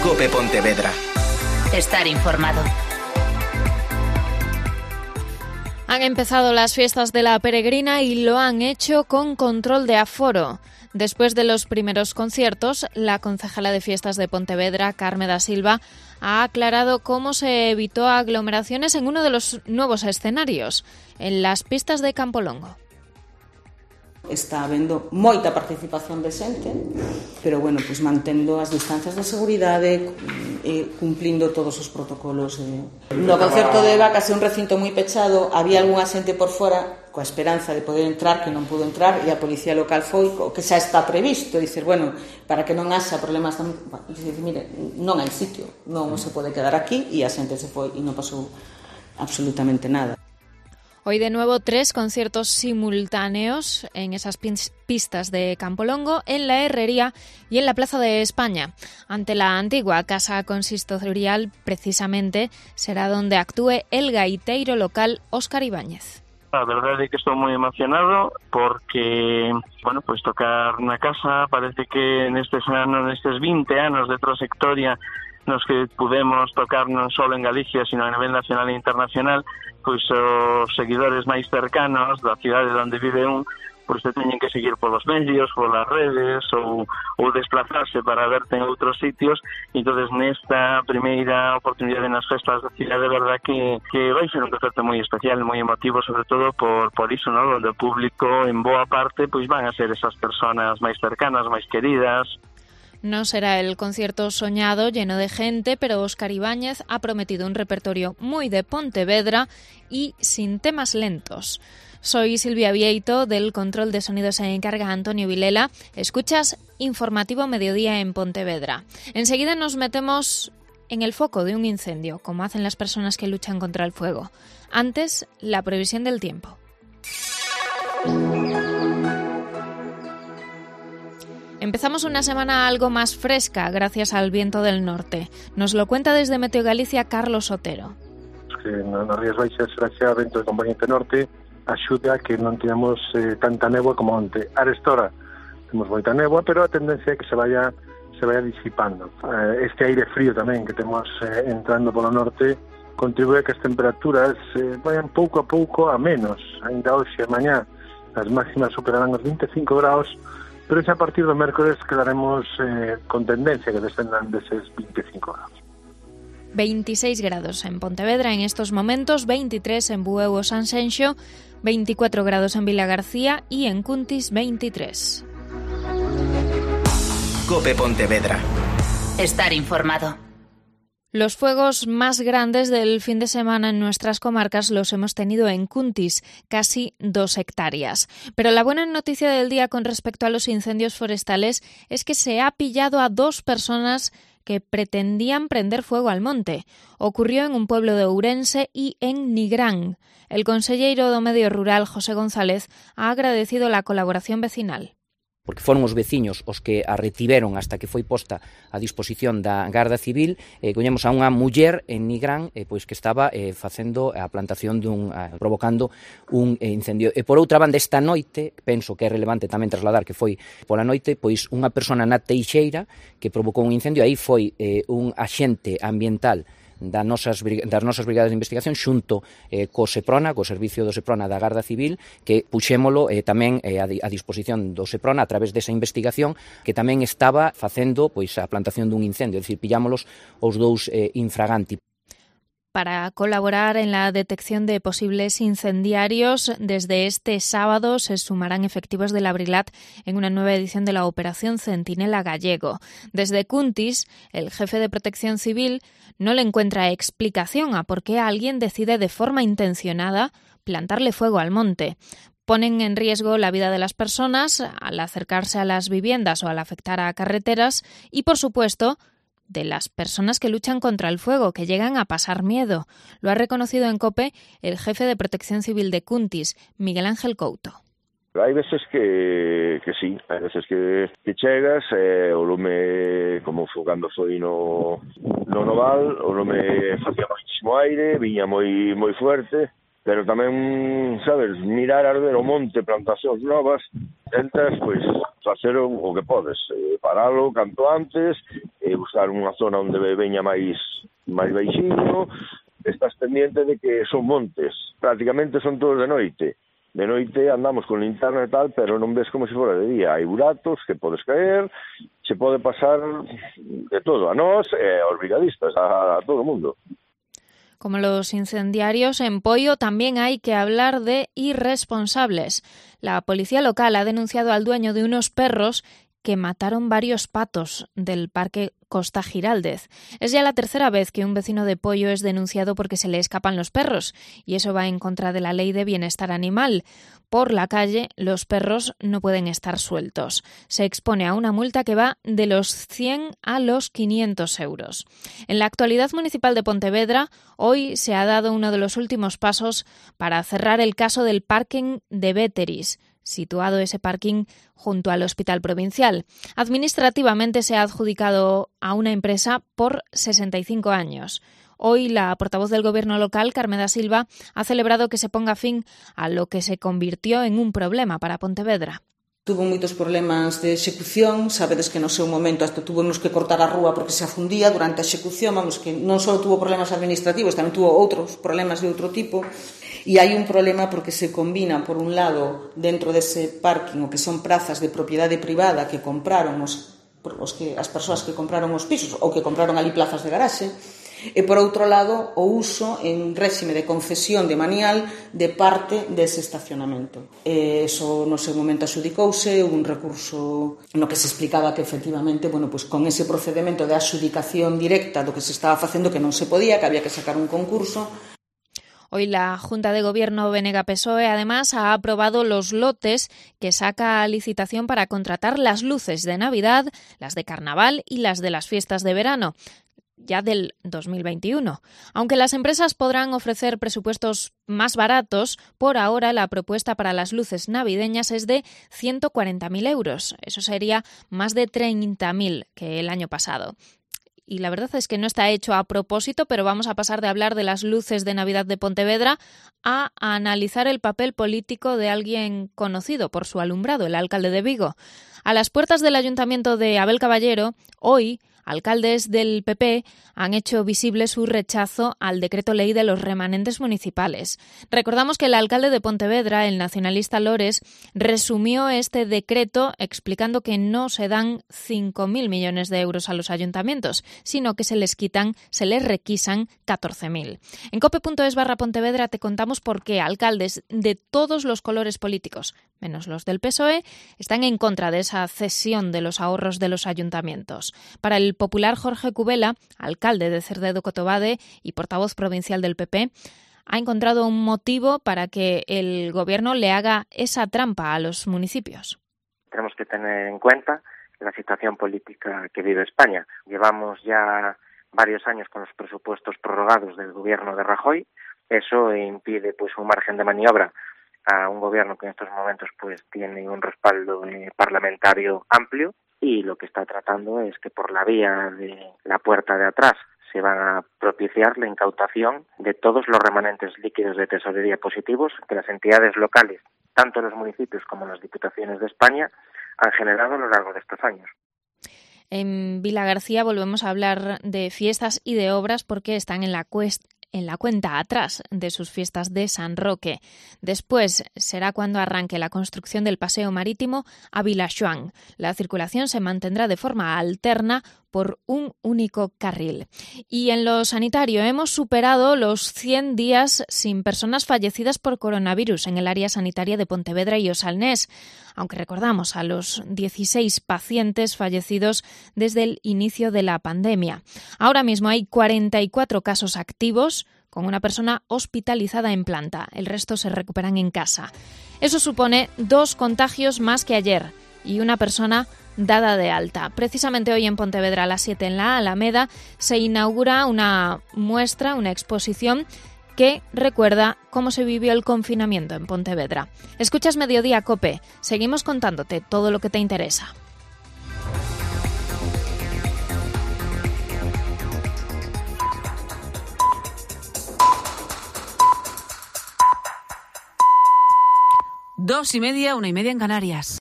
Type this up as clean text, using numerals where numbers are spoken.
COPE Pontevedra. Estar informado. Han empezado las fiestas de la Peregrina y lo han hecho con control de aforo. Después de los primeros conciertos, la concejala de fiestas de Pontevedra, Carme da Silva, ha aclarado cómo se evitó aglomeraciones en uno de los nuevos escenarios, en las pistas de Campolongo. Está habendo moita participación de xente, pero bueno, pues mantendo as distancias de seguridade e cumplindo todos os protocolos. No concerto de Vacas, un recinto moi pechado, había algunha xente por fora coa esperanza de poder entrar, que non pudo entrar, e a policía local foi o que xa está previsto, dicer, bueno, para que non haxa problemas, dicer, mire, non hai sitio, non se pode quedar aquí, e a xente se foi e non pasou absolutamente nada. Hoy de nuevo 3 conciertos simultáneos en esas pistas de Campolongo, en la Herrería y en la Plaza de España. Ante la antigua Casa Consistorial, precisamente, será donde actúe el gaiteiro local Óscar Ibáñez. A verdade é que estou moi emocionado porque, bueno, pois tocar na casa parece que nestes 20 anos de trayectoria nos que pudemos tocar non só en Galicia, sino a nivel nacional e internacional, pois os seguidores máis cercanos da cidade onde vive pois se teñen que seguir polos medios, polas redes ou desplazarse para verte en outros sitios. Entonces nesta primeira oportunidade nas festas da cidade, de verdad que vai ser un concerto moi especial, moi emotivo, sobre todo por iso, ¿no? Donde o público en boa parte pois van a ser esas personas máis cercanas, máis queridas. No será el concierto soñado lleno de gente, pero Óscar Ibáñez ha prometido un repertorio muy de Pontevedra y sin temas lentos. Soy Silvia Vieito, del control de sonido se encarga Antonio Vilela. Escuchas Informativo Mediodía en Pontevedra. Enseguida nos metemos en el foco de un incendio, como hacen las personas que luchan contra el fuego. Antes, la previsión del tiempo. Empezamos una semana algo más fresca gracias al viento del norte. Nos lo cuenta desde Meteo Galicia Carlos Otero. Nas Rías Baixas gracias ao vento de componente norte axuda a que non teñamos tanta néboa como onte. A restora temos moita néboa, pero a tendencia é que se vaya disipando. Este aire frío tamén que temos entrando polo norte contribúe a que as temperaturas vayan pouco a pouco a menos. Ainda hoxe e mañá as máximas superarán os 25 graus, pero xa a partir do mércores quedaremos con tendencia que descendan deses 25 graus. 26 grados en Pontevedra en estos momentos, 23 en Bueu o Sanxenxo, 24 grados en Vilagarcía y en Cuntis 23. COPE Pontevedra. Estar informado. Los fuegos más grandes del fin de semana en nuestras comarcas los hemos tenido en Cuntis, casi 2 hectáreas. Pero la buena noticia del día con respecto a los incendios forestales es que se ha pillado a 2 personas que pretendían prender fuego al monte. Ocurrió en un pueblo de Ourense y en Nigrán. El conselleiro do Medio Rural, José González, ha agradecido la colaboración vecinal. Porque foron os veciños os que a retiveron hasta que foi posta a disposición da Garda Civil. Coñemos a unha muller en Nigrán pois que estaba facendo a plantación provocando un incendio. E por outra banda, esta noite, penso que é relevante tamén trasladar que foi pola noite, pois unha persona na Teixeira que provocou un incendio, aí foi un axente ambiental das nosas brigadas de investigación xunto co Seprona, co Servicio do Seprona da Garda Civil, que puxémolo tamén a disposición do Seprona a través desa investigación que tamén estaba facendo pois a plantación dun incendio, é dicir, pillámolos os 2 infraganti. Para colaborar en la detección de posibles incendiarios, desde este sábado se sumarán efectivos del Abrilat en una nueva edición de la Operación Centinela Gallego. Desde Cuntis, el jefe de Protección Civil no le encuentra explicación a por qué alguien decide de forma intencionada plantarle fuego al monte. Ponen en riesgo la vida de las personas al acercarse a las viviendas o al afectar a carreteras y, por supuesto, de las personas que luchan contra el fuego, que llegan a pasar miedo. Lo ha reconocido en COPE el jefe de Protección Civil de Cuntis, Miguel Ángel Couto. Hai veces que sí, hai veces que chegas, o lume, como foi cando foi no Noval, o lume facía moitísimo aire, viña moi fuerte, pero tamén, sabes, mirar arder o monte, plantacións novas, tentas, pois, facer o que podes, paralo canto antes, buscar unha zona onde veña máis baixiño. Estás pendiente de que son montes, prácticamente son todos de noite. De noite andamos con linterna e tal, pero non ves como se fora de día. Hai buratos que podes caer, se pode pasar de todo, a nós e aos brigadistas, a todo o mundo. Como los incendiarios en Poio, también hay que hablar de irresponsables. La policía local ha denunciado al dueño de unos perros que mataron varios patos del Parque Costa Giraldez. Es ya la tercera vez que un vecino de Poio es denunciado porque se le escapan los perros, y eso va en contra de la ley de bienestar animal. Por la calle, los perros no pueden estar sueltos. Se expone a una multa que va de los 100 a los 500 euros. En la actualidad municipal de Pontevedra, hoy se ha dado uno de los últimos pasos para cerrar el caso del parking de Véteris, situado ese parking junto al Hospital Provincial. Administrativamente se ha adjudicado a una empresa por 65 años. Hoy la portavoz del Gobierno local, Carme da Silva, ha celebrado que se ponga fin a lo que se convirtió en un problema para Pontevedra. Tuvo moitos problemas de execución, sabedes que no seu momento hasta tuvemos que cortar a rúa porque se afundía durante a execución, vamos, que non só tuvo problemas administrativos, tamén tuvo outros problemas de outro tipo. E hai un problema porque se combina, por un lado, dentro dese parking, o que son prazas de propiedade privada que compraron as persoas que compraron os pisos ou que compraron ali plazas de garaxe, e, por outro lado, o uso en réxime de concesión de manial de parte dese estacionamento. Eso, no seu momento, adxudicouse, un recurso no que se explicaba que, efectivamente, bueno, pues, con ese procedimento de adxudicación directa do que se estaba facendo, que non se podía, que había que sacar un concurso. Hoy la Junta de Gobierno Benega-PSOE además ha aprobado los lotes que saca a licitación para contratar las luces de Navidad, las de Carnaval y las de las fiestas de verano, ya del 2021. Aunque las empresas podrán ofrecer presupuestos más baratos, por ahora la propuesta para las luces navideñas es de 140.000 euros. Eso sería más de 30.000 que el año pasado. Y la verdad es que no está hecho a propósito, pero vamos a pasar de hablar de las luces de Navidad de Pontevedra a analizar el papel político de alguien conocido por su alumbrado, el alcalde de Vigo. A las puertas del Ayuntamiento de Abel Caballero, hoy, alcaldes del PP han hecho visible su rechazo al decreto ley de los remanentes municipales. Recordamos que el alcalde de Pontevedra, el nacionalista Lores, resumió este decreto explicando que no se dan 5.000 millones de euros a los ayuntamientos, sino que se les requisan 14.000. En cope.es/Pontevedra te contamos por qué alcaldes de todos los colores políticos, menos los del PSOE, están en contra de esa cesión de los ahorros de los ayuntamientos. Para el popular Jorge Cubela, alcalde de Cerdedo-Cotobade y portavoz provincial del PP, ha encontrado un motivo para que el gobierno le haga esa trampa a los municipios. Tenemos que tener en cuenta la situación política que vive España. Llevamos ya varios años con los presupuestos prorrogados del gobierno de Rajoy. Eso impide pues un margen de maniobra a un gobierno que en estos momentos pues tiene un respaldo parlamentario amplio, y lo que está tratando es que por la vía de la puerta de atrás se van a propiciar la incautación de todos los remanentes líquidos de tesorería positivos que las entidades locales, tanto los municipios como las diputaciones de España, han generado a lo largo de estos años. En Vilagarcía volvemos a hablar de fiestas y de obras porque están en la cuenta atrás de sus fiestas de San Roque. Después será cuando arranque la construcción del paseo marítimo a Vilaxoán. La circulación se mantendrá de forma alterna por un único carril. Y en lo sanitario hemos superado los 100 días sin personas fallecidas por coronavirus en el área sanitaria de Pontevedra y Osalnés, aunque recordamos a los 16 pacientes fallecidos desde el inicio de la pandemia. Ahora mismo hay 44 casos activos, con una persona hospitalizada en planta. El resto se recuperan en casa. Eso supone 2 contagios más que ayer y una persona dada de alta. Precisamente hoy en Pontevedra a las 7 en la Alameda se inaugura una muestra, una exposición que recuerda cómo se vivió el confinamiento en Pontevedra. Escuchas Mediodía Cope. Seguimos contándote todo lo que te interesa. Dos y media, 1:30 en Canarias.